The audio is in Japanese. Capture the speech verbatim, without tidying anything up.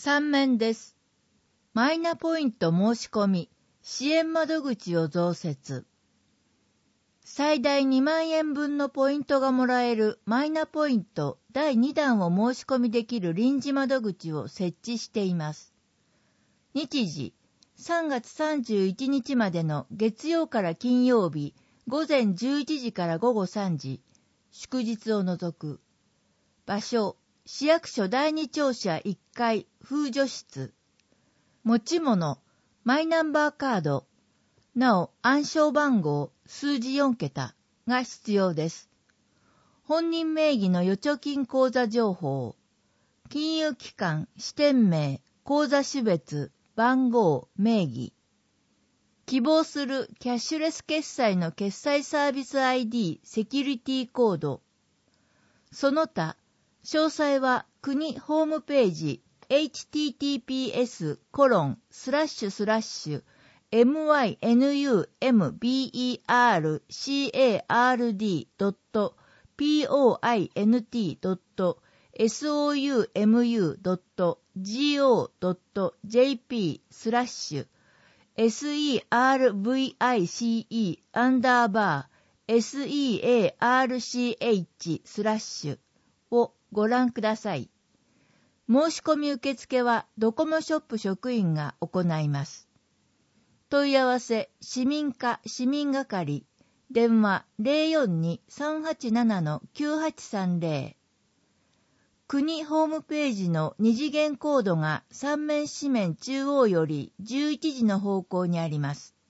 さん面です。マイナポイント申し込み、支援窓口を増設。最大にまんえん分のポイントがもらえるマイナポイントだいにだんを申し込みできる臨時窓口を設置しています。日時、さんがつさんじゅういちにちまでの月曜から金曜日、ごぜんじゅういちじからごごさんじ、祝日を除く。場所、市役所だいに庁舎いっかい、風除室。持ち物、マイナンバーカード、なお暗証番号、数字よんけたが必要です。本人名義の預貯金口座情報、金融機関、支店名、口座種別、番号、名義。希望するキャッシュレス決済の決済サービス アイディー、セキュリティコード。その他、詳細は国ホームページ エイチティーティーピーエスコロンスラッシュスラッシュエムワイエヌユーエムビーイーアールシーエーアールディードットピーオーアイエヌティードットエスオーユーエムユードットジーオードットジェーピースラッシュエスイーアールブイアイシーイーアンダーバーエスイーエーアールシーエイチスラッシュをご覧ください。申し込み受付はドコモショップ職員が行います。問い合わせ市民課市民係電話 ゼロよんに さんはちなな きゅうはちさんゼロ。国ホームページの二次元コードがさん面紙面中央よりじゅういちじの方向にあります。